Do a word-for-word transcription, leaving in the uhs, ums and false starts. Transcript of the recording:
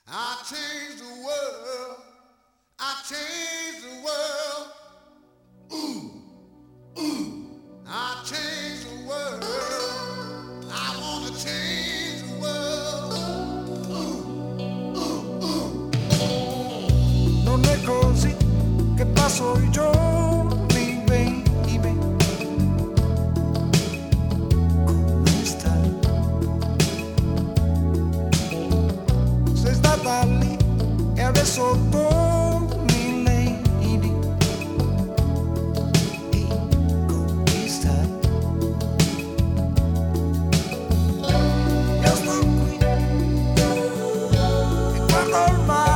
I changed the world. I changed the world. Ooh, ooh. I changed the world. I want to change the world. Ooh, ooh, ooh. Non è così che passo i giorni, baby. Come stai? Sei stata lì e adesso torni, lady. E come stai? Io sto qui e guardo il mare.